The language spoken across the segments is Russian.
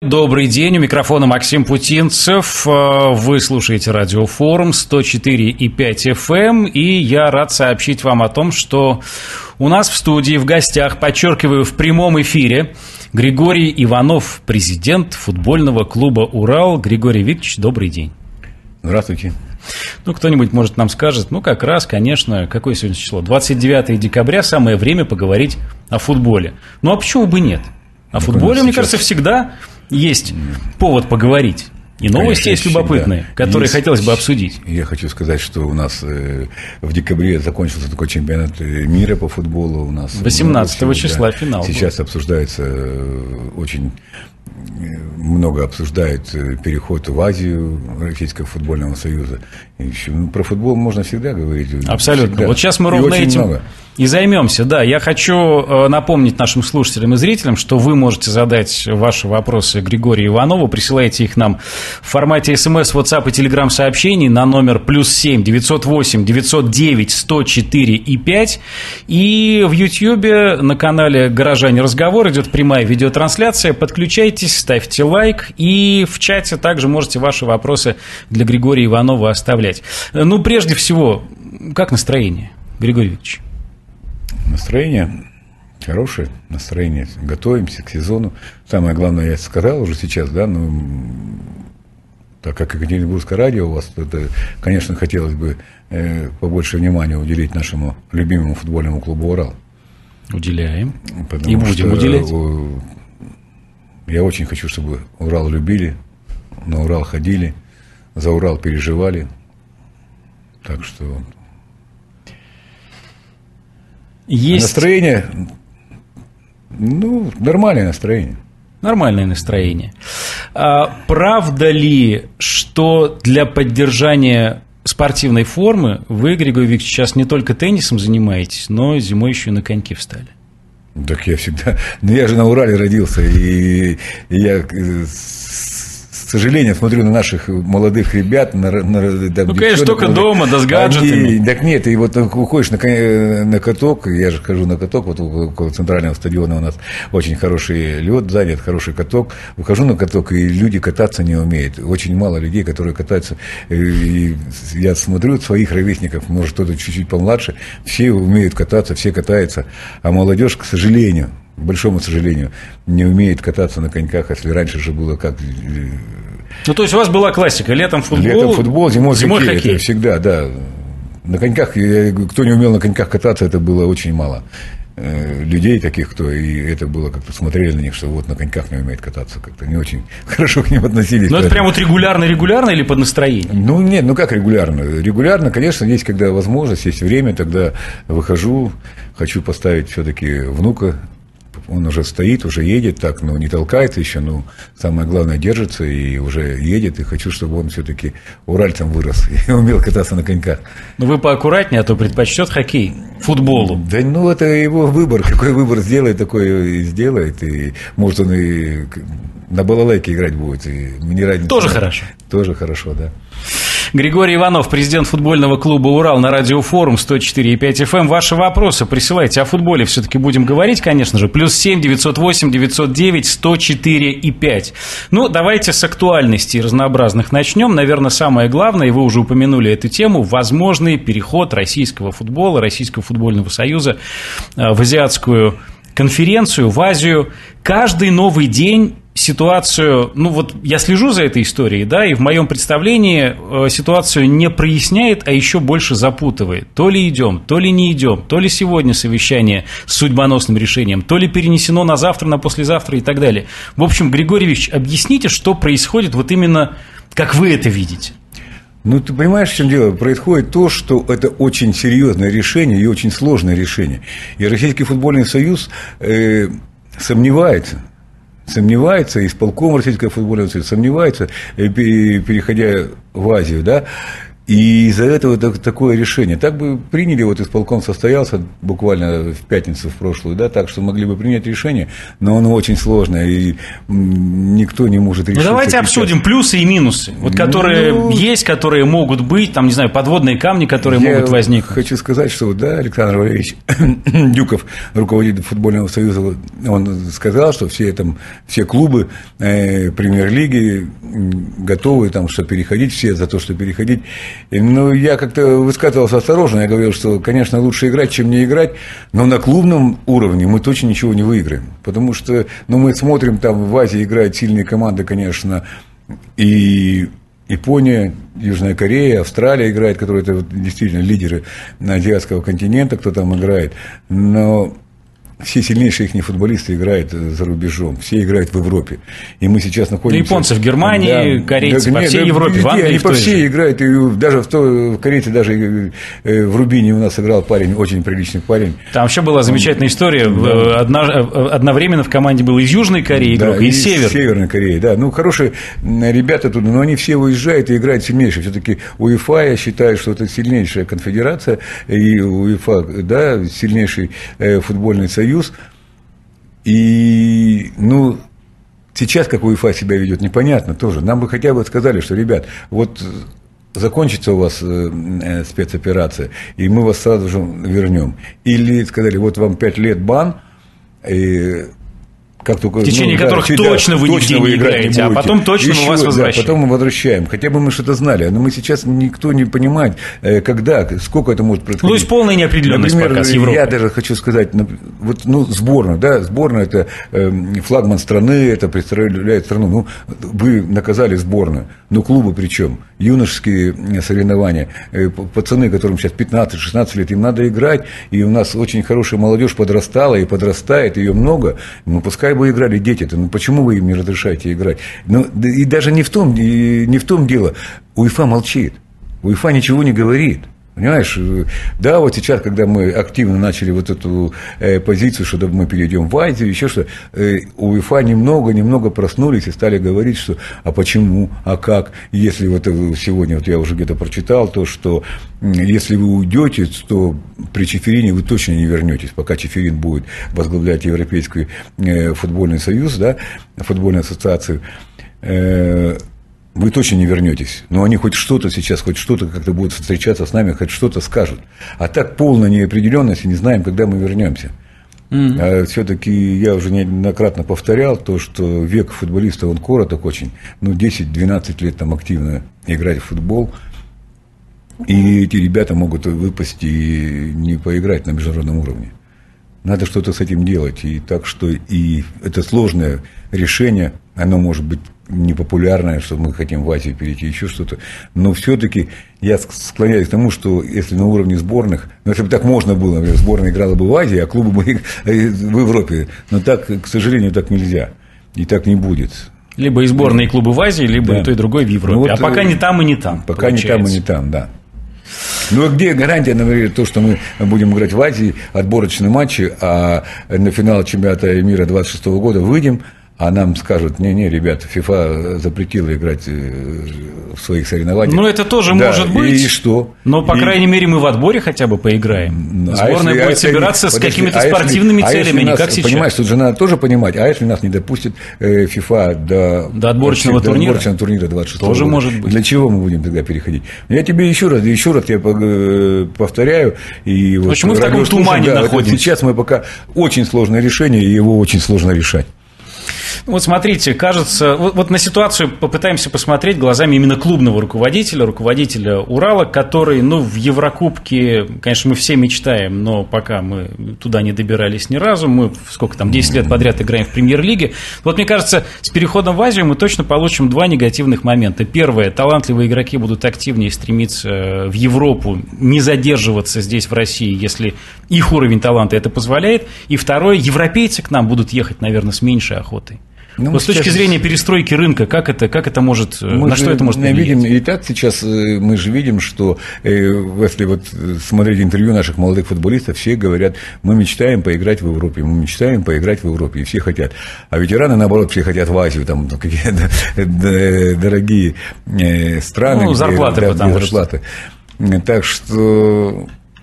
Добрый день, у микрофона Максим Путинцев. Вы слушаете Радиофорум 104,5 FM, и я рад сообщить вам о том, что у нас в студии, в гостях, подчеркиваю, в прямом эфире, Григорий Иванов, президент футбольного клуба «Урал». Григорий Викторович, добрый день. Здравствуйте. Ну, кто-нибудь, может, нам скажет, как раз, конечно, какое сегодня число? 29 декабря, самое время поговорить о футболе. А почему бы нет? О футболе, мне кажется, всегда есть повод поговорить. И новости есть любопытные, которые хотелось бы обсудить. Я хочу сказать, что у нас в декабре закончился такой чемпионат мира по футболу. У нас 18 числа финал. Сейчас обсуждается очень много обсуждают переход в Азию Российского футбольного союза. И еще, про футбол можно всегда говорить. Абсолютно. Всегда. Вот сейчас мы ровно этим и займемся. Да, я хочу напомнить нашим слушателям и зрителям, что вы можете задать ваши вопросы Григорию Иванову. Присылайте их нам в формате СМС, WhatsApp и Telegram сообщений на номер +7 908 909 104 и 5. И в Ютьюбе на канале «Горожане. Разговор» идет прямая видеотрансляция. Подключайтесь, ставьте лайк. И в чате также можете ваши вопросы для Григория Иванова оставлять. Прежде всего, как настроение, Григорий Викторович? Настроение хорошее, настроение. Готовимся к сезону. Самое главное, я сказал уже сейчас, да, так как Екатеринбургское радио у вас, это, конечно, хотелось бы побольше внимания уделить нашему любимому футбольному клубу «Урал». Уделяем. И будем уделять. Я очень хочу, чтобы Урал любили, на Урал ходили, за Урал переживали. Так что... Есть... Настроение, нормальное настроение. Нормальное настроение. Правда ли, что для поддержания спортивной формы вы, Григорий Викторович, сейчас не только теннисом занимаетесь, но зимой еще и на коньки встали? Так я всегда... я же на Урале родился, и я... К сожалению, смотрю на наших молодых ребят, конечно, только дома, да с гаджетами. Так нет, и вот уходишь на каток, я же хожу на каток, вот около центрального стадиона у нас очень хороший лед занят, хороший каток. Выхожу на каток, и люди кататься не умеют. Очень мало людей, которые катаются. И я смотрю своих ровесников, может, кто-то чуть-чуть помладше, все умеют кататься, все катаются, а молодежь, к сожалению, к большому сожалению, не умеет кататься на коньках, если раньше же было как... то есть у вас была классика, летом футбол, зимой хоккей. Это всегда, да. На коньках, кто не умел на коньках кататься, это было очень мало людей таких, кто, и это было как-то смотрели на них, что вот на коньках не умеет кататься, как-то не очень хорошо к ним относились. Это прям вот регулярно или под настроение? Нет, как регулярно? Регулярно, конечно, есть когда возможность, есть время, тогда выхожу, хочу поставить все-таки внука. Он уже стоит, уже едет, так, не толкается еще, самое главное, держится и уже едет, и хочу, чтобы он все-таки уральцем вырос и умел кататься на коньках. Вы поаккуратнее, а то предпочтет хоккей футболу. Да, это его выбор, какой выбор сделает, такой и сделает, и может он и на балалайке играть будет, и мне разница. Тоже хорошо. Тоже хорошо, да. Григорий Иванов, президент футбольного клуба «Урал» на Радиофорум 104,5 FM. Ваши вопросы присылайте. О футболе все-таки будем говорить, конечно же. +7 908 909 104 и 5. Давайте с актуальностей разнообразных начнем. Наверное, самое главное, и вы уже упомянули эту тему, возможный переход российского футбола, Российского футбольного союза в азиатскую конференцию, в Азию. Каждый новый день ситуацию, я слежу за этой историей, да, и в моем представлении ситуацию не проясняет, а еще больше запутывает. То ли идем, то ли не идем, то ли сегодня совещание с судьбоносным решением, то ли перенесено на завтра, на послезавтра и так далее. В общем, Григорий Викторович, объясните, что происходит вот именно, как вы это видите. Ты понимаешь, в чем дело? Происходит то, что это очень серьезное решение и очень сложное решение. И Российский футбольный союз сомневается, исполком Российского футбольного союза сомневается, переходя в Азию, да. И из-за этого такое решение. Так бы приняли, вот исполком состоялся буквально в пятницу в прошлую, да, так что могли бы принять решение, но оно очень сложное, и никто не может решить. Ну, давайте обсудим плюсы и минусы, вот, которые есть, которые могут быть, там, не знаю, подводные камни, которые могут возникнуть. Я хочу сказать, что, да, Александр Валерьевич Дюков, руководитель футбольного союза, он сказал, что все клубы премьер-лиги готовы, там, что переходить, все за то, что переходить. Ну, я как-то высказывался осторожно, я говорил, что, конечно, лучше играть, чем не играть, но на клубном уровне мы точно ничего не выиграем, потому что, мы смотрим, там в Азии играют сильные команды, конечно, и Япония, Южная Корея, Австралия играет, которые это действительно лидеры азиатского континента, кто там играет, но все сильнейшие их футболисты играют за рубежом, все играют в Европе. И мы сейчас находимся... Японцы в Германии, корейцы по всей Европе, в Англии. Они по всей играют, и даже в корейцы, даже в Рубине у нас играл парень, очень приличный парень. Там вообще была замечательная история. Одновременно в команде был из Южной Кореи игрок, и из Северной Кореи, да. Хорошие ребята тут, но они все уезжают и играют сильнейшие. Все-таки УЕФА, я считаю, что это сильнейшая конфедерация, и УЕФА, да, сильнейший футбольный союз. И, сейчас как УЕФА себя ведет, непонятно тоже. Нам бы хотя бы сказали, что, ребят, вот закончится у вас спецоперация, и мы вас сразу же вернем. Или сказали, вот вам 5 лет бан, и как только, в течение которых точно вы нигде не играете, а потом точно мы вас возвращаем. Да, потом мы возвращаем. Хотя бы мы что-то знали. Но мы сейчас никто не понимает, когда, сколько это может происходить. То есть полная неопределенность. Например, пока с Европой. Я даже хочу сказать, сборная, да, сборная – это флагман страны, это представляет страну. Вы наказали сборную, но клубы при чем? Юношеские соревнования, пацаны, которым сейчас 15-16 лет, им надо играть, и у нас очень хорошая молодежь подрастала и подрастает, ее много, пускай бы играли дети-то, почему вы им не разрешаете играть? И даже не в том дело, УЕФА молчит, УЕФА ничего не говорит. Понимаешь, да, вот сейчас, когда мы активно начали вот эту позицию, что мы перейдем в Азию, еще что, УЕФА немного проснулись и стали говорить, что а почему, а как, если вот сегодня, вот я уже где-то прочитал, то, что если вы уйдете, то при Чеферине вы точно не вернетесь, пока Чеферин будет возглавлять Европейский футбольный союз, да, футбольную ассоциацию. Вы точно не вернетесь, но они хоть что-то как-то будут встречаться с нами, хоть что-то скажут. А так полная неопределенность, и не знаем, когда мы вернемся. А все-таки я уже неоднократно повторял то, что век футболиста, он короток очень, 10-12 лет там активно играть в футбол, и эти ребята могут выпасть и не поиграть на международном уровне. Надо что-то с этим делать, и так что и это сложное решение, оно может быть непопулярное, что мы хотим в Азию перейти, еще что-то, но все-таки я склоняюсь к тому, что если на уровне сборных, если бы так можно было, например, сборная играла бы в Азии, а клубы бы в Европе, но так, к сожалению, так нельзя, и так не будет. Либо и сборные и клубы в Азии, либо и то, и другое в Европе, а пока не там и не там. Пока получается. Не там и не там, да. А где гарантия, например, то, что мы будем играть в Азии отборочные матчи, а на финал чемпионата мира 26 года выйдем, а нам скажут, не, ребята, ФИФА запретила играть в своих соревнованиях. Это тоже может быть. И что? Но, по крайней мере, мы в отборе хотя бы поиграем. Сборная будет собираться с какими-то спортивными целями, не как сейчас. Понимаешь, тут же надо тоже понимать, а если нас не допустит ФИФА до отборочного турнира 26 тоже года, может быть. Для чего мы будем тогда переходить? Я тебе еще раз я повторяю. И в общем, мы в таком тумане находимся. Сейчас мы пока очень сложное решение, и его очень сложно решать. Вот смотрите, кажется, вот на ситуацию попытаемся посмотреть глазами именно клубного руководителя Урала, который, в Еврокубке, конечно, мы все мечтаем, но пока мы туда не добирались ни разу, мы 10 лет подряд играем в премьер-лиге. Вот мне кажется, с переходом в Азию мы точно получим 2 негативных момента. Первое, талантливые игроки будут активнее стремиться в Европу, не задерживаться здесь, в России, если их уровень таланта это позволяет. И второе, европейцы к нам будут ехать, наверное, с меньшей охотой. Ну, вот с точки зрения перестройки рынка, как это может, на что это может повлиять? Видим, и так сейчас мы же видим, что если вот смотреть интервью наших молодых футболистов, все говорят, мы мечтаем поиграть в Европе, мы мечтаем поиграть в Европе, и все хотят. А ветераны, наоборот, все хотят в Азию, там какие-то дорогие страны. Ну, зарплаты, потому зарплаты. Так что...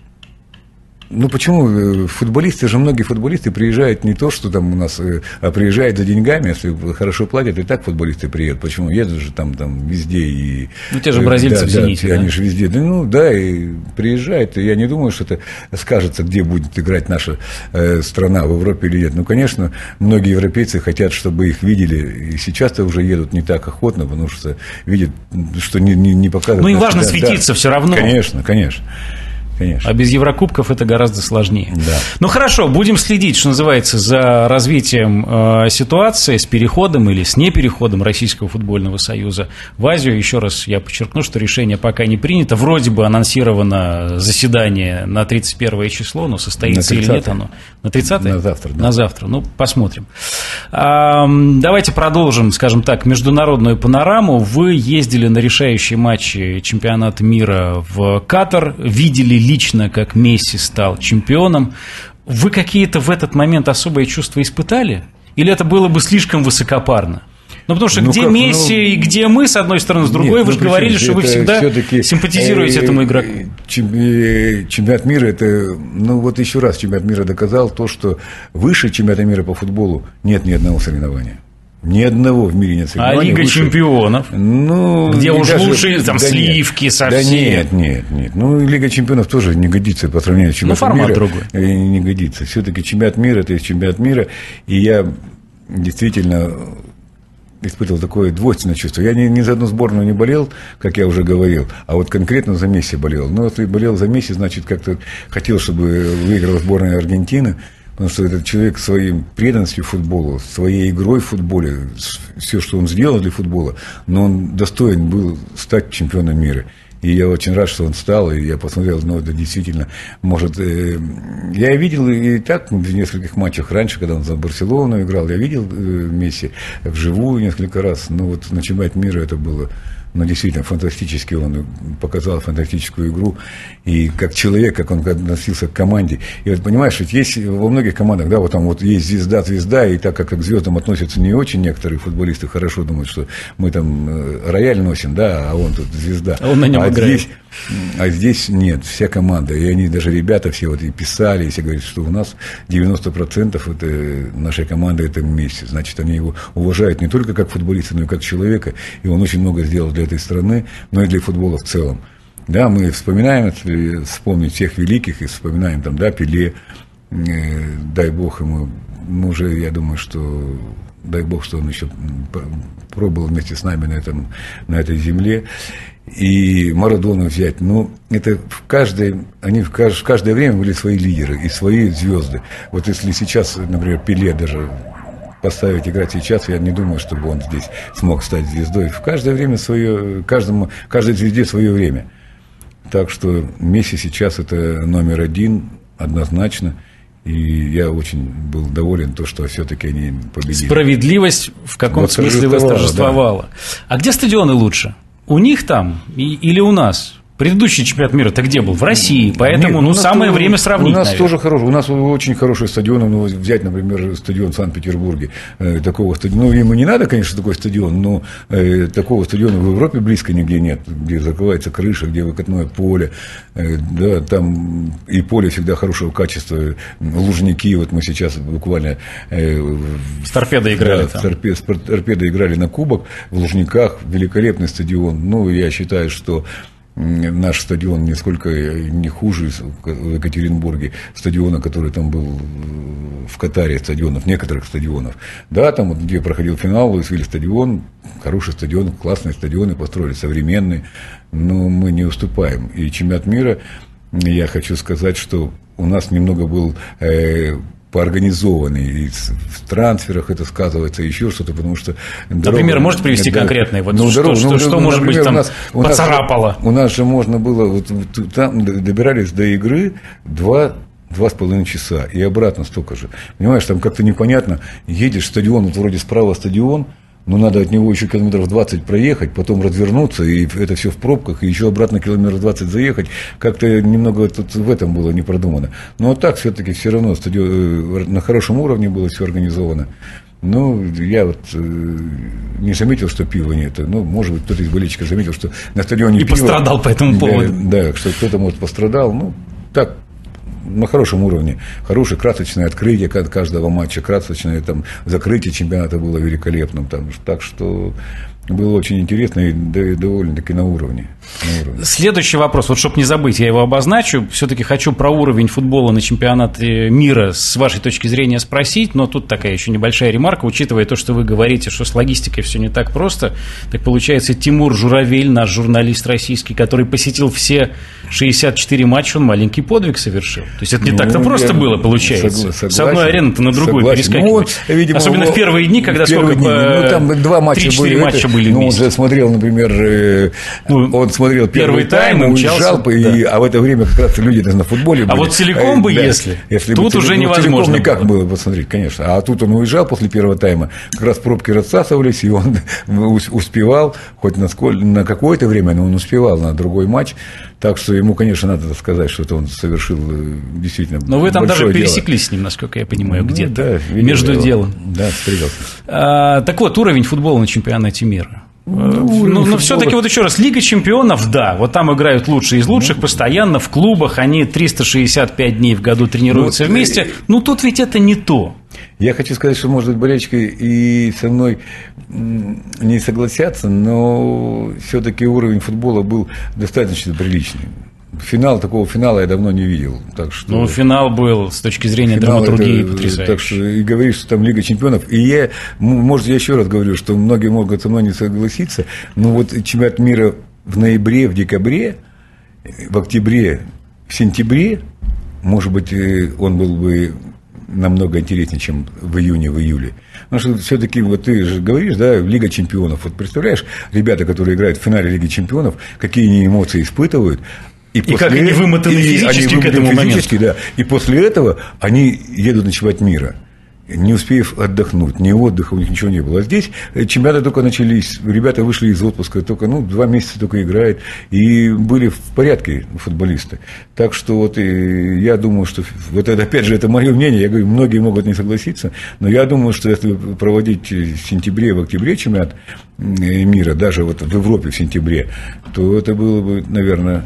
Ну, почему? Футболисты же, многие футболисты приезжают не то, что там у нас, а приезжают за деньгами, если хорошо платят, и так футболисты приедут. Почему? Едут же там везде и... Ну, те же бразильцы в «Зените», да? Они же везде. Да, и приезжают, и я не думаю, что это скажется, где будет играть наша страна, в Европе или нет. Ну, конечно, многие европейцы хотят, чтобы их видели, и сейчас-то уже едут не так охотно, потому что видят, что не показывают... Ну, им важно светиться все равно. Конечно. Конечно. А без Еврокубков это гораздо сложнее. Да. Ну хорошо, будем следить, что называется, за развитием ситуации с переходом или с непереходом Российского футбольного союза в Азию. Еще раз я подчеркну, что решение пока не принято. Вроде бы анонсировано заседание на 31 число, но состоится или нет оно? На 30-е? На завтра. Да. На завтра. Ну, посмотрим. Давайте продолжим, скажем так, международную панораму. Вы ездили на решающие матчи чемпионата мира в Катар, видели лично, как Месси стал чемпионом. Вы какие-то в этот момент особые чувства испытали? Или это было бы слишком высокопарно? Ну, потому что где Месси и где мы, с одной стороны, с другой, вы же говорили, что вы всегда симпатизируете этому игроку. Чемпионат мира, это, ну вот еще раз чемпионат мира доказал то, что выше чемпионата мира по футболу нет ни одного соревнования. Ни одного в мире нет соревнований. А Лига чемпионов? Ну, где уж лучшие там сливки совсем. Да нет. Ну, Лига чемпионов тоже не годится по сравнению с чемпионатом мира. Ну, формат другой. Не годится. Все-таки чемпионат мира – это чемпионат мира. И я действительно испытывал такое двойственное чувство. Я ни за одну сборную не болел, как я уже говорил, а вот конкретно за Месси болел. Но если болел за Месси, значит, как-то хотел, чтобы выиграла сборная Аргентины. Потому что этот человек своей преданностью футболу, своей игрой в футболе, все, что он сделал для футбола, но он достоин был стать чемпионом мира. И я очень рад, что он стал, и я посмотрел, ну, это действительно, может... Я видел и так в нескольких матчах раньше, когда он за Барселону играл, я видел Месси вживую несколько раз, но вот на чемпионате мира это было... Но действительно, фантастически он показал фантастическую игру. И как человек, как он относился к команде. И вот понимаешь, ведь есть во многих командах, да, вот там вот есть звезда, и так как к звездам относятся не очень некоторые футболисты, хорошо думают, что мы там рояль носим, да, а он тут звезда. А он на нем играет. А здесь нет, вся команда. И они даже ребята все вот и писали, и все говорят, что у нас 90% это нашей команды это Месси. Значит, они его уважают не только как футболиста, но и как человека. И он очень много сделал для этой страны, но и для футбола в целом. Да, мы вспоминаем, если вспомнить всех великих, и вспоминаем там, да, Пеле, дай бог ему, мы уже, я думаю, что дай бог, что он еще пробовал вместе с нами на этой земле. И Марадону взять, но это они в каждое время были свои лидеры и свои звезды. Вот если сейчас, например, Пеле даже поставить играть сейчас, я не думаю, чтобы он здесь смог стать звездой. В каждое время свое, каждой звезде свое время. Так что Месси сейчас это номер один, однозначно. И я очень был доволен, что все-таки они победили. Справедливость в каком-то смысле восторжествовала. Да. А где стадионы лучше? У них там или у нас? Предыдущий чемпионат мира-то где был? В России. Поэтому, нет, самое время сравнить. У нас тоже хороший. У нас очень хороший стадион. Ну, взять, например, стадион в Санкт-Петербурге. Такого стадиона. Ну, ему не надо, конечно, такой стадион, но такого стадиона в Европе близко нигде нет. Где закрывается крыша, где выкатное поле. Да, там и поле всегда хорошего качества. Лужники. Вот мы сейчас буквально с Торпедо играли. Да, с Торпедо играли на кубок. В Лужниках. Великолепный стадион. Ну, я считаю, что наш стадион нисколько не хуже в Екатеринбурге стадиона, который там был в Катаре, некоторых стадионов. Да, там вот, где проходил финал, Луисвилл стадион, хороший стадион, классные стадионы построили, современные, но мы не уступаем. И чемпионат мира, я хочу сказать, что у нас немного был поорганизованный, и в трансферах это сказывается, еще что-то, потому что... Например, можете привести конкретные? Вот что может быть, там поцарапало? У нас же можно было, вот там добирались до игры 2 2,5 часа, и обратно столько же. Понимаешь, там как-то непонятно, едешь в стадион, вот вроде справа стадион, но надо от него еще километров 20 проехать, потом развернуться, и это все в пробках, и еще обратно километров 20 заехать. Как-то немного тут в этом было не продумано. Но так все-таки все равно стадион, на хорошем уровне было все организовано. Ну, я вот не заметил, что пива нет. Ну, может быть, кто-то из болельщиков заметил, что на стадионе пиво. И пострадал по этому поводу. Да, что кто-то, может, пострадал. Ну, так, на хорошем уровне. Хорошее красочное открытие каждого матча, красочное там, закрытие чемпионата было великолепным. Там, так что было очень интересно и довольно-таки на уровне. Следующий вопрос, вот чтобы не забыть, я его обозначу. Все-таки хочу про уровень футбола на чемпионате мира с вашей точки зрения спросить, но тут такая еще небольшая ремарка, учитывая то, что вы говорите, что с логистикой все не так просто. Так получается, Тимур Журавель, наш журналист российский, который посетил все 64 матча, он маленький подвиг совершил. То есть это не так-то просто было, получается. С одной арены-то на другую перескакивать. Ну, видимо, особенно в первые дни, когда сколько? Там 2 матча 3-4 матча были ну, вместе. Он же смотрел, например, он смотрел первый тайм, уезжал, а в это время как раз люди на футболе были. А вот целиком бы, если тут бы, уже невозможно. Целиком никак было посмотреть, конечно. А тут он уезжал после первого тайма, как раз пробки рассасывались, и он успевал, хоть на какое-то время, но он успевал на другой матч. Так что ему, конечно, надо сказать, что это он совершил действительно большое дело. Но вы там даже пересеклись с ним, насколько я понимаю, где-то, между делом. Да, встретился. Так вот, уровень футбола на чемпионате мира. Но все-таки вот еще раз, Лига чемпионов, да, вот там играют лучшие из лучших постоянно в клубах, они 365 дней в году тренируются вместе, но тут ведь это не то. Я хочу сказать, что, может быть, болельщики и со мной не согласятся, но все-таки уровень футбола был достаточно приличный. Такого финала я давно не видел. Так что ну, финал был с точки зрения драматургии потрясающий. Так что и говоришь, что там Лига чемпионов. И я еще раз говорю, что многие могут со мной не согласиться, но вот чемпионат мира в ноябре, в декабре, в октябре, в сентябре, может быть, он был бы намного интереснее, чем в июне, в июле. Потому что все-таки, вот ты же говоришь, да, Лига чемпионов. Вот представляешь, ребята, которые играют в финале Лиги чемпионов, какие они эмоции испытывают. И как они вымотаны физически к этому моменту. Да. И после этого они едут на чемпионат мира, не успев отдохнуть, ни отдыха у них ничего не было. А здесь чемпионаты только начались, ребята вышли из отпуска, только 2 месяца только играют, и были в порядке футболисты. Так что вот я думаю, что вот это, опять же, это мое мнение, я говорю, многие могут не согласиться, но я думаю, что если проводить в сентябре, в октябре чемпионат мира, даже вот в Европе в сентябре, то это было бы, наверное,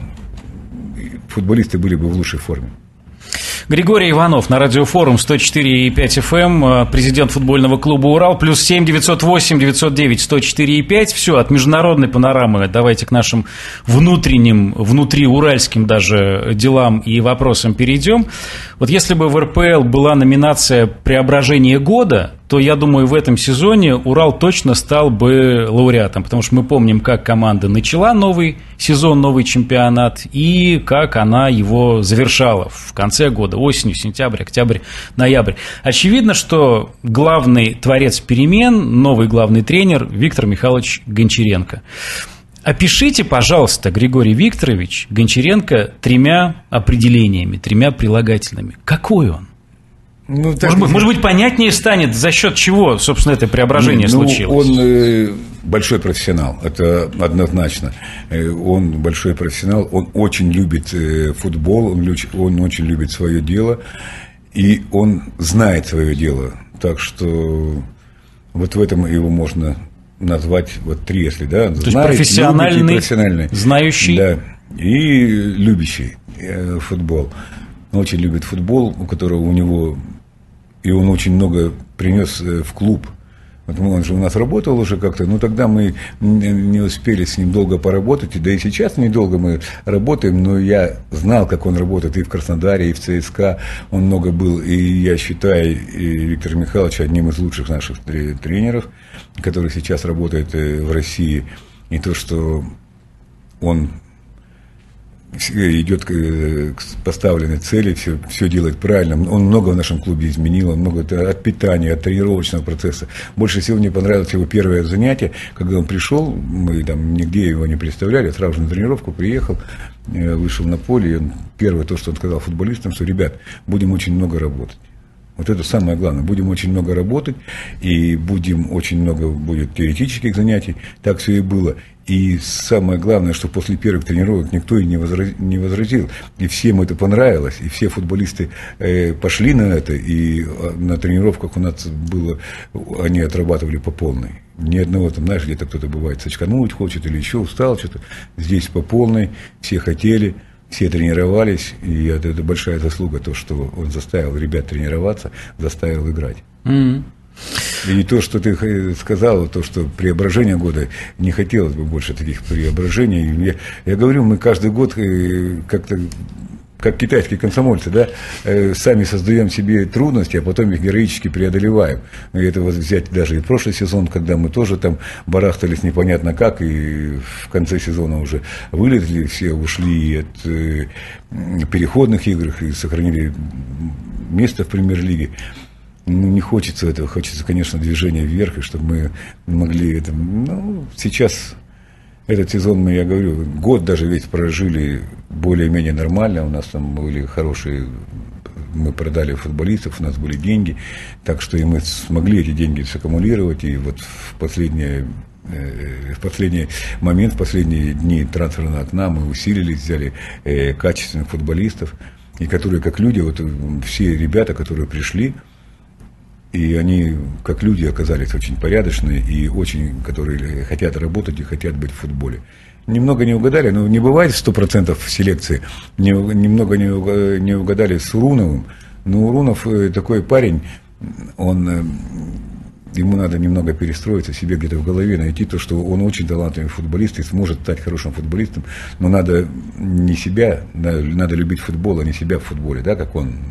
футболисты были бы в лучшей форме. Григорий Иванов на радиофорум 104,5 FM, президент футбольного клуба «Урал», +7 908 909 104,5. Все, от международной панорамы давайте к нашим внутренним, внутриуральским даже делам и вопросам перейдем. Вот если бы в РПЛ была номинация «Преображение года», то, я думаю, в этом сезоне Урал точно стал бы лауреатом, потому что мы помним, как команда начала новый сезон, новый чемпионат, и как она его завершала в конце года, осенью, сентябрь, октябрь, ноябрь. Очевидно, что главный творец перемен, новый главный тренер Виктор Михайлович Гончаренко. Опишите, пожалуйста, Григорий Викторович Гончаренко 3 определениями, 3 прилагательными. Какой он? Ну, может быть, понятнее станет, за счет чего, собственно, это преображение случилось. Он большой профессионал, это однозначно. Он большой профессионал, он очень любит футбол, он очень любит свое дело, и он знает свое дело. Так что вот в этом его можно назвать вот 3, если, да. То есть профессиональный, знающий. Да, и любящий футбол. Он очень любит футбол, у которого у него... И он очень много принес в клуб. Вот он же у нас работал уже как-то, но тогда мы не успели с ним долго поработать, да и сейчас недолго мы работаем, но я знал, как он работает и в Краснодаре, и в ЦСКА, он много был, и я считаю Виктора Михайловича одним из лучших наших тренеров, который сейчас работает в России, и то, что он идет к поставленной цели, все делает правильно. Он много в нашем клубе изменил, он много от питания, от тренировочного процесса. Больше всего мне понравилось его первое занятие, когда он пришел, мы там нигде его не представляли, сразу же на тренировку приехал, вышел на поле, и первое то, что он сказал футболистам, что, ребят, будем очень много работать. Вот это самое главное. Будем очень много работать, и очень много будет теоретических занятий. Так все и было. И самое главное, что после первых тренировок никто и не возразил. И всем это понравилось. И все футболисты пошли на это. И на тренировках у нас было, они отрабатывали по полной. Ни одного там, знаешь, где-то кто-то бывает сочкануть хочет или еще устал что-то. Здесь по полной. Все хотели. Все тренировались, и это большая заслуга, то, что он заставил ребят тренироваться, заставил играть. Mm-hmm. И то, что ты сказал, то, что преображение года, не хотелось бы больше таких преображений. Я говорю, мы каждый год как-то, как китайские комсомольцы, да, сами создаем себе трудности, а потом их героически преодолеваем. И это вот взять даже и прошлый сезон, когда мы тоже там барахтались непонятно как, и в конце сезона уже вылезли, все ушли от переходных игр и сохранили место в премьер-лиге. Ну, не хочется этого, хочется, конечно, движения вверх, и чтобы мы могли это... Ну, сейчас... Этот сезон, я говорю, год даже ведь прожили более-менее нормально, у нас там были хорошие, мы продали футболистов, у нас были деньги, так что и мы смогли эти деньги саккумулировать, и вот в последний момент, в последние дни трансферного окна мы усилились, взяли качественных футболистов, и которые как люди, вот все ребята, которые пришли, и они, как люди, оказались очень порядочные и очень, которые хотят работать и хотят быть в футболе. Немного не угадали, но не бывает 100% в селекции. Немного не угадали с Уруновым. Но Урунов такой парень, ему надо немного перестроиться себе где-то в голове, найти то, что он очень талантливый футболист и сможет стать хорошим футболистом. Но надо не себя, надо любить футбол, а не себя в футболе, да, как он...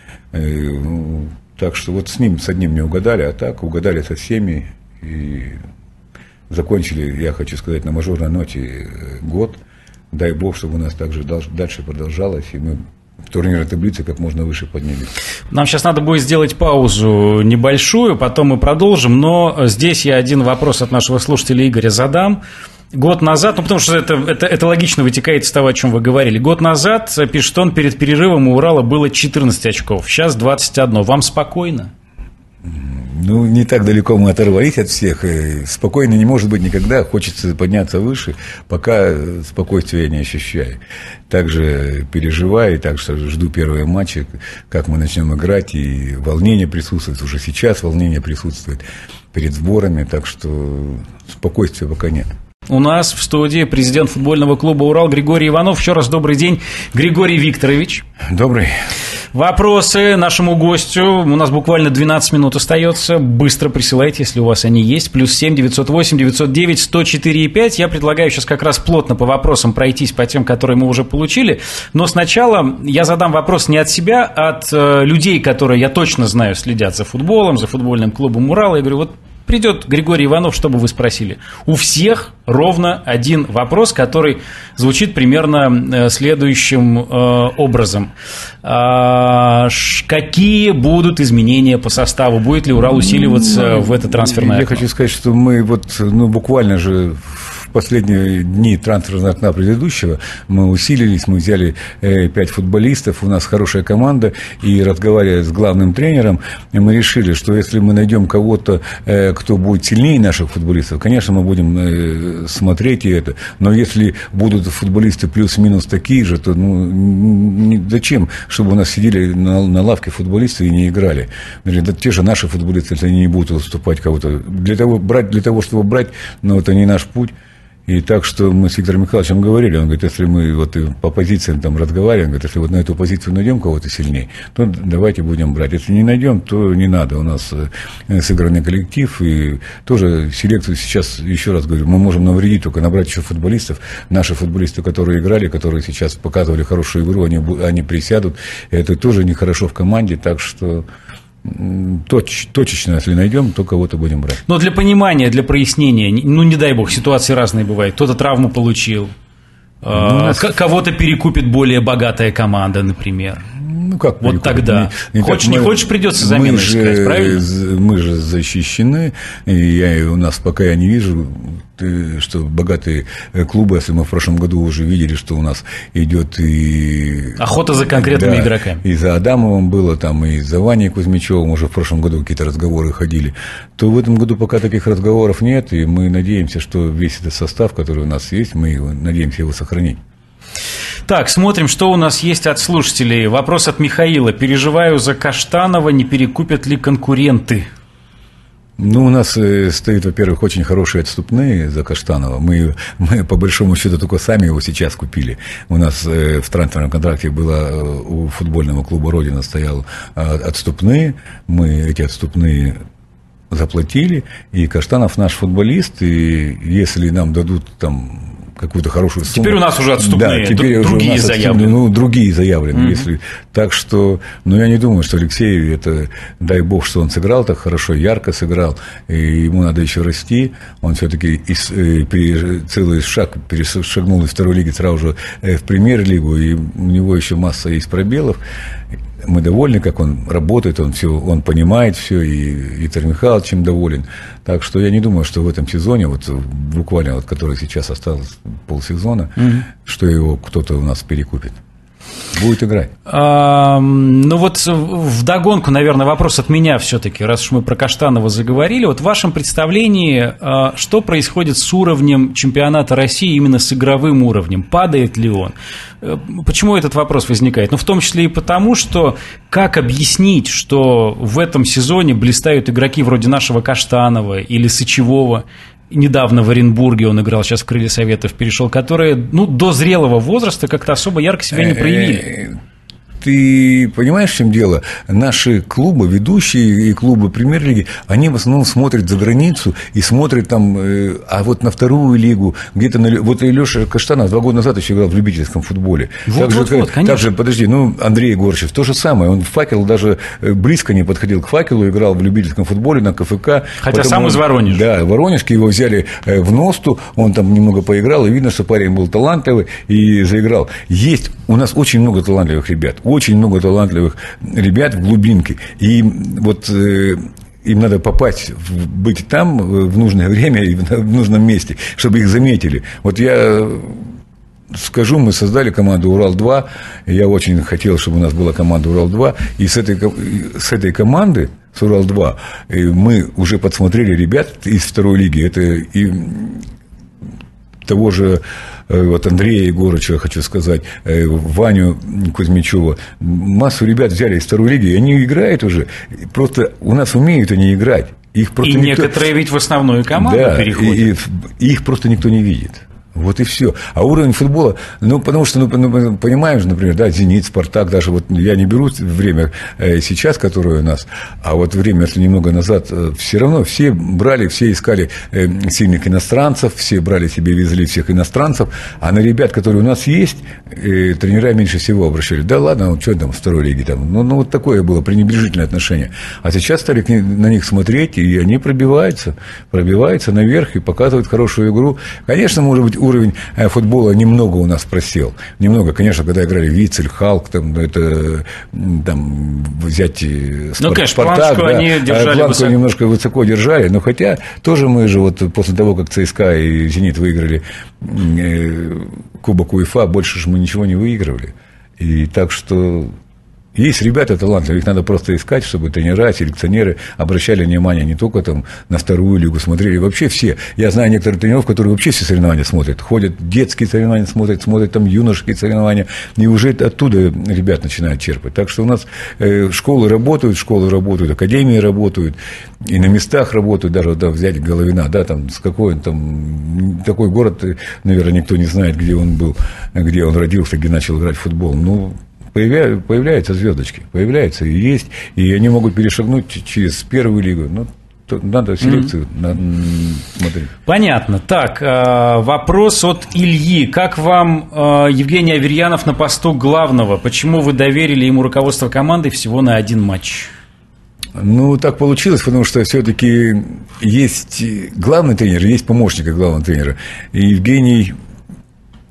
Так что вот с одним не угадали, а так угадали со всеми и закончили, я хочу сказать, на мажорной ноте год. Дай бог, чтобы у нас также дальше продолжалось, и мы в турнирной таблице как можно выше поднялись. Нам сейчас надо будет сделать паузу небольшую, потом мы продолжим, но здесь я один вопрос от нашего слушателя Игоря задам. Год назад, потому что это логично вытекает из того, о чем вы говорили. Год назад, пишет он, перед перерывом у Урала было 14 очков, сейчас 21. Вам спокойно? Ну, не так далеко мы оторвались от всех. Спокойно не может быть никогда. Хочется подняться выше, пока спокойствия я не ощущаю. Также переживаю, так что жду первые матчи, как мы начнем играть. И волнение присутствует. Уже сейчас волнение присутствует перед сборами. Так что спокойствия пока нет. У нас в студии президент футбольного клуба «Урал» Григорий Иванов. Еще раз добрый день, Григорий Викторович. Добрый. Вопросы нашему гостю. У нас буквально 12 минут остается. Быстро присылайте, если у вас они есть. +7 908 909 104 5. Я предлагаю сейчас как раз плотно по вопросам пройтись по тем, которые мы уже получили. Но сначала я задам вопрос не от себя, а от людей, которые, я точно знаю, следят за футболом, за футбольным клубом «Урал». Я говорю, вот придет Григорий Иванов, что бы вы спросили? У всех ровно один вопрос, который звучит примерно следующим образом. Какие будут изменения по составу? Будет ли Урал усиливаться в это трансферное окно? Я хочу сказать, что мы буквально же... В последние дни трансферного окна предыдущего мы усилились, мы взяли 5 футболистов, у нас хорошая команда, и разговаривая с главным тренером, мы решили, что если мы найдем кого-то, кто будет сильнее наших футболистов, конечно, мы будем смотреть и это, но если будут футболисты плюс-минус такие же, то зачем, чтобы у нас сидели на лавке футболисты и не играли? Да те же наши футболисты, если они не будут уступать кого-то, для того, чтобы брать, но это не наш путь. И так что мы с Виктором Михайловичем говорили, он говорит, если мы вот по позициям там разговариваем, говорит, если вот на эту позицию найдем кого-то сильнее, то давайте будем брать. Если не найдем, то не надо. У нас сыгранный коллектив, и тоже селекцию сейчас, еще раз говорю, мы можем навредить, только набрать еще футболистов. Наши футболисты, которые играли, которые сейчас показывали хорошую игру, они присядут. Это тоже нехорошо в команде, так что... Точечно, если найдем, то кого-то будем брать. Но для понимания, для прояснения, не дай бог, ситуации разные бывают. Кто-то травму получил, Кого-то перекупит более богатая команда, например. Ну, как вот тогда. Хочешь, не хочешь, придется замену искать, правильно? Мы же защищены, и у нас пока я не вижу, что богатые клубы, если мы в прошлом году уже видели, что у нас идет и... охота за конкретными игроками. И за Адамовым было, там, и за Ваней Кузьмичевым уже в прошлом году какие-то разговоры ходили, то в этом году пока таких разговоров нет, и мы надеемся, что весь этот состав, который у нас есть, мы надеемся его сохранить. Так, смотрим, что у нас есть от слушателей. Вопрос от Михаила. Переживаю за Каштанова, не перекупят ли конкуренты? Ну, у нас стоит, во-первых, очень хорошие отступные за Каштанова. Мы по большому счету только сами его сейчас купили. У нас в трансферном контракте было у футбольного клуба «Родина» стоял отступные. Мы эти отступные заплатили. И Каштанов наш футболист. И если нам дадут там какую-то хорошую сумму. Теперь у нас уже отступные, да, теперь другие уже заявлены. Ну, другие заявлены. Если, так что, я не думаю, что Алексею это, дай бог, что он сыграл так хорошо, ярко сыграл, и ему надо еще расти. Он все-таки целый шаг перешагнул из второй лиги сразу же в премьер-лигу, и у него еще масса есть пробелов. Мы довольны, как он работает, он понимает все, и Виктор Михайлович им доволен. Так что я не думаю, что в этом сезоне, вот буквально, вот, который сейчас осталось полсезона, что его кто-то у нас перекупит. Будет играть. Ну вот вдогонку, наверное, вопрос от меня все-таки, раз уж мы про Каштанова заговорили. Вот в вашем представлении, что происходит с уровнем чемпионата России, именно с игровым уровнем? Падает ли он? Почему этот вопрос возникает? Ну, в том числе и потому, что как объяснить, что в этом сезоне блистают игроки вроде нашего Каштанова или Сычевого, недавно в Оренбурге он играл, сейчас в «Крылья Советов» перешел, которые, до зрелого возраста как-то особо ярко себя не проявили. Ты понимаешь, в чем дело? Наши клубы, ведущие и клубы премьер-лиги, они в основном смотрят за границу и смотрят там, а вот на вторую лигу, где-то вот Леша Каштанов 2 года назад еще играл в любительском футболе. Также, подожди, Андрей Горчев, то же самое, он в «Факел» даже близко не подходил к «Факелу», играл в любительском футболе на КФК. Хотя сам из Воронежа. Да, Воронежский, его взяли в Носту, он там немного поиграл, и видно, что парень был талантливый и заиграл. Есть у нас очень много талантливых ребят. Очень много талантливых ребят в глубинке. И вот им надо попасть, быть там в нужное время и в нужном месте, чтобы их заметили. Вот я скажу, мы создали команду «Урал-2». Я очень хотел, чтобы у нас была команда «Урал-2». И с этой команды, с «Урал-2», мы уже подсмотрели ребят из второй лиги. Это и того же вот Андрея Егорыча, хочу сказать, Ваню Кузьмичева, массу ребят взяли из второй лиги, и они играют уже, просто у нас умеют они играть. Их просто некоторые ведь в основную команду переходят. И их просто никто не видит. Вот и все. А уровень футбола, потому что, понимаешь, например, да, «Зенит», «Спартак», даже вот я не беру время сейчас, которое у нас, а вот время, если немного назад, все равно все брали, все искали сильных иностранцев, все брали себе, везли всех иностранцев, а на ребят, которые у нас есть, тренера меньше всего обращали. Да ладно, что там в второй лиге, там, вот такое было пренебрежительное отношение. А сейчас стали на них смотреть, и они пробиваются наверх и показывают хорошую игру. Конечно, может быть, уровень футбола немного у нас просел. Немного, конечно, когда играли Вицель, Халк, это взять Спартак, планку они держали планку немножко высоко держали, но хотя тоже мы же вот после того, как ЦСКА и «Зенит» выиграли Кубок УЕФА, больше же мы ничего не выигрывали. И так что есть ребята талантливые, их надо просто искать, чтобы тренера, селекционеры обращали внимание не только там на вторую лигу, смотрели вообще все. Я знаю некоторых тренеров, которые вообще все соревнования смотрят, ходят, детские соревнования смотрят там юношеские соревнования, и уже оттуда ребят начинают черпать. Так что у нас школы работают, академии работают, и на местах работают, даже вот, взять Головина, там с какой он там, такой город, наверное, никто не знает, где он был, где он родился, где начал играть в футбол. Появляются звездочки, появляются и есть, и они могут перешагнуть через первую лигу. Надо селекцию смотреть. Понятно. Так, вопрос от Ильи. Как вам Евгений Аверьянов на посту главного? Почему вы доверили ему руководство команды всего на 1 матч? Так получилось, потому что все-таки есть главный тренер, есть помощник главного тренера. И Евгений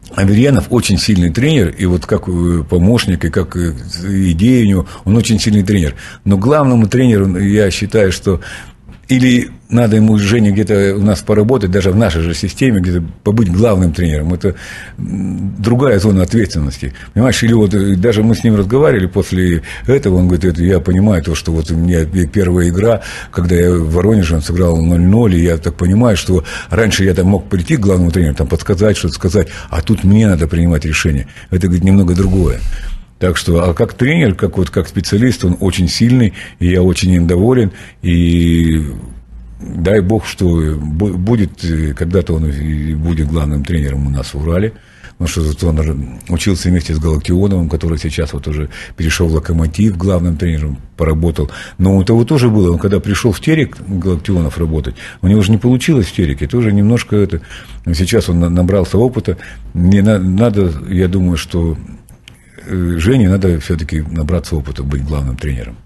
Аверьянов очень сильный тренер, и вот как помощник, и как идея у него, он очень сильный тренер. Но главному тренеру, я считаю, что или надо ему, Жене, где-то у нас поработать, даже в нашей же системе, где-то побыть главным тренером. Это другая зона ответственности. Понимаешь, или вот даже мы с ним разговаривали после этого, он говорит, я понимаю то, что вот у меня первая игра, когда я в Воронеже, он сыграл 0-0, и я так понимаю, что раньше я там мог прийти к главному тренеру, там подсказать, что-то сказать, а тут мне надо принимать решение. Это, говорит, немного другое. Так что, а как тренер, как специалист, он очень сильный, и я очень им доволен, и дай бог, что будет, когда-то он будет главным тренером у нас в Урале, потому что он учился вместе с Галактионовым, который сейчас вот уже перешел в Локомотив, главным тренером поработал, но у того тоже было, он когда пришел в Терек, Галактионов, работать, у него же не получилось в Тереке, тоже немножко это, сейчас он набрался опыта, мне надо, я думаю, что Жене надо все-таки набраться опыта, быть главным тренером.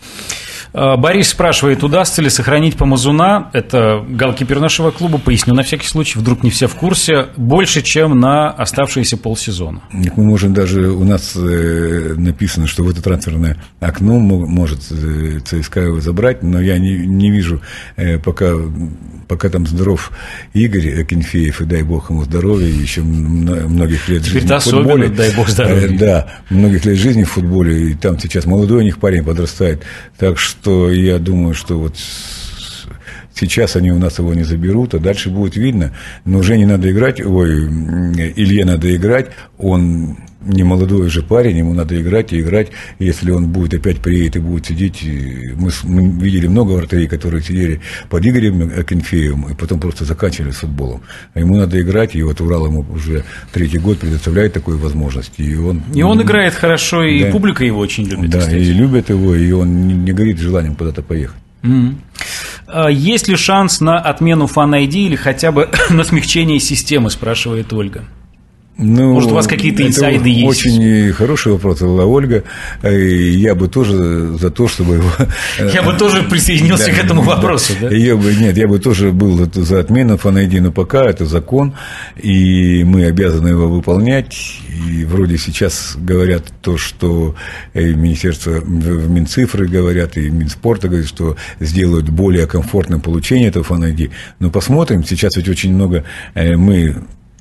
Борис спрашивает, удастся ли сохранить Помазуна, это голкипер нашего клуба, поясню на всякий случай, вдруг не все в курсе, больше, чем на оставшиеся полсезона. Мы можем даже, у нас написано, что в это трансферное окно может ЦСКА его забрать, но я не вижу, пока там здоров Игорь Акинфеев, и дай бог ему здоровья, еще многих лет жизни в футболе. Дай бог здоровья. Да, многих лет жизни в футболе, и там сейчас молодой у них парень подрастает, так что я думаю, что вот сейчас они у нас его не заберут, а дальше будет видно. Но Жене надо играть, Илье надо играть, он не молодой уже парень, ему надо играть и играть. Если он будет опять приедет и будет сидеть, мы видели много вратарей, которые сидели под Игорем Акинфеевым и потом просто заканчивали с футболом. А ему надо играть, и вот Урал ему уже 3-й год предоставляет такую возможность. И он играет хорошо, и да, публика его очень любит. Да, кстати. И любят его, и он не горит желанием куда-то поехать. Есть ли шанс на отмену Fan-ID или хотя бы на смягчение системы, спрашивает Ольга. Может, у вас какие-то инсайды есть? Очень хороший вопрос задала Ольга. Я бы тоже за то, чтобы его... Я бы тоже присоединился к этому вопросу, да? Нет, я бы тоже был за отмену Fan-ID, но пока это закон, и мы обязаны его выполнять. И вроде сейчас говорят то, что Министерство, в Минцифры говорят, и Минспорта говорят, что сделают более комфортным получение этого Fan-ID. Но посмотрим, сейчас ведь очень много мы...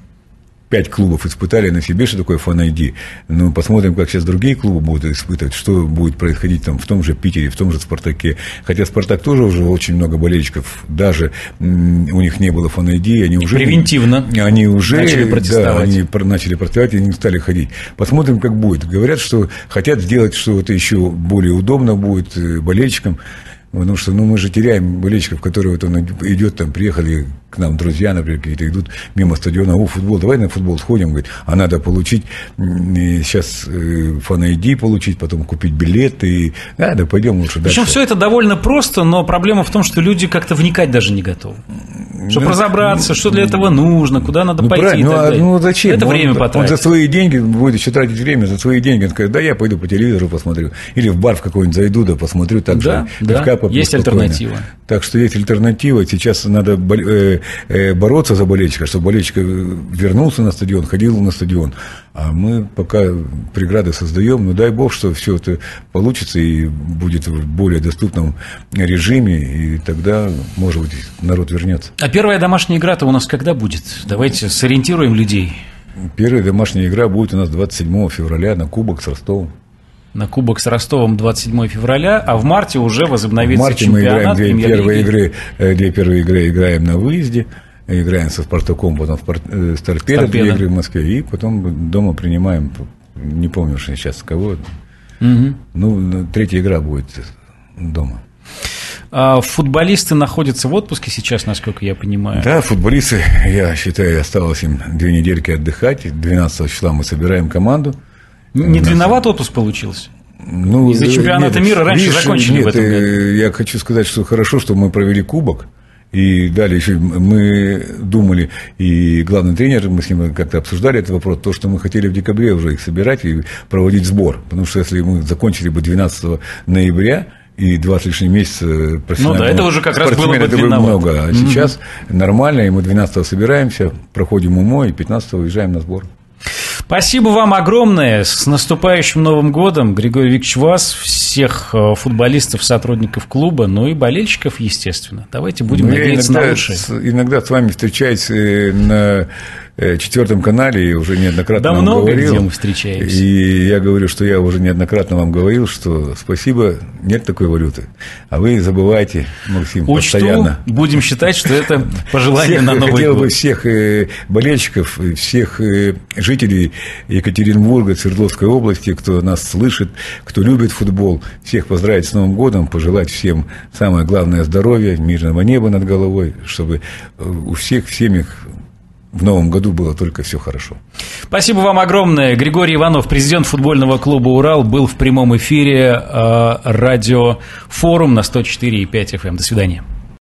5 клубов испытали на себе, что такое Fan-ID. Ну, посмотрим, как сейчас другие клубы будут испытывать, что будет происходить там в том же Питере, в том же Спартаке. Хотя Спартак тоже уже очень много болельщиков, даже у них не было Fan-ID, они уже... Превентивно они уже начали протестовать. Да, они начали протестовать и не стали ходить. Посмотрим, как будет. Говорят, что хотят сделать, что это еще более удобно будет болельщикам. Потому что мы же теряем болельщиков, которые вот он идет, там, приехали к нам друзья, например, какие-то идут мимо стадиона, футбол, давай на футбол сходим, говорит, а надо получить, сейчас Fan-ID получить, потом купить билет, и да пойдем лучше дальше. Причем все это довольно просто, но проблема в том, что люди как-то вникать даже не готовы. Чтобы разобраться, что для этого нужно, куда надо пойти и так далее. Зачем? Это время потратить. Он за свои деньги будет еще тратить время, за свои деньги. Он скажет, да, я пойду по телевизору посмотрю. Или в бар в какой-нибудь зайду, да посмотрю. Так да, же, да, есть альтернатива. Так что есть альтернатива. Сейчас надо бороться за болельщика, чтобы болельщик вернулся на стадион, ходил на стадион. А мы пока преграды создаем, но дай бог, что все это получится и будет в более доступном режиме, и тогда, может быть, народ вернется. А первая домашняя игра-то у нас когда будет? Давайте сориентируем людей. Первая домашняя игра будет у нас 27 февраля на Кубок с Ростовом. На Кубок с Ростовом 27 февраля, а в марте уже возобновится чемпионат. В марте мы играем две первые игры играем на выезде. Играем со Спартаком, потом с Торпедо, 2 игры в Москве, и потом дома принимаем, не помню сейчас кого. Ну, 3-я игра будет дома. А футболисты находятся в отпуске сейчас, насколько я понимаю. Да, футболисты, я считаю, осталось им 2 недельки отдыхать. 12 числа мы собираем команду. Не длинноват отпуск получился? Из-за чемпионата мира раньше закончили в этом году. Я хочу сказать, что хорошо, что мы провели кубок. И далее еще мы думали, и главный тренер, мы с ним как-то обсуждали этот вопрос, то, что мы хотели в декабре уже их собирать и проводить сбор. Потому что если мы закончили бы 12 ноября, и 2 с лишним месяца профессионального это уже как раз было бы это длинновато. Много. А сейчас нормально, и мы 12 собираемся, проходим УМО, и 15 уезжаем на сбор. Спасибо вам огромное. С наступающим Новым годом, Григорий Викторович, вас, всех футболистов, сотрудников клуба, ну и болельщиков, естественно. Давайте будем надеяться на лучшее. Иногда с вами встречаюсь на 4 канале, и уже неоднократно вам говорил. Да много где мы встречаемся. И я говорю, что я уже неоднократно вам говорил, что спасибо, нет такой валюты. А вы забывайте, Максим, постоянно. Будем считать, что это пожелание на Новый год. Хотел бы всех болельщиков, всех жителей Екатеринбурга, Свердловской области, кто нас слышит, кто любит футбол, всех поздравить с Новым годом, пожелать всем самое главное здоровья, мирного неба над головой, чтобы у всех в семьях в новом году было только все хорошо. Спасибо вам огромное. Григорий Иванов, президент футбольного клуба «Урал», был в прямом эфире радиофорум на 104,5 FM. До свидания.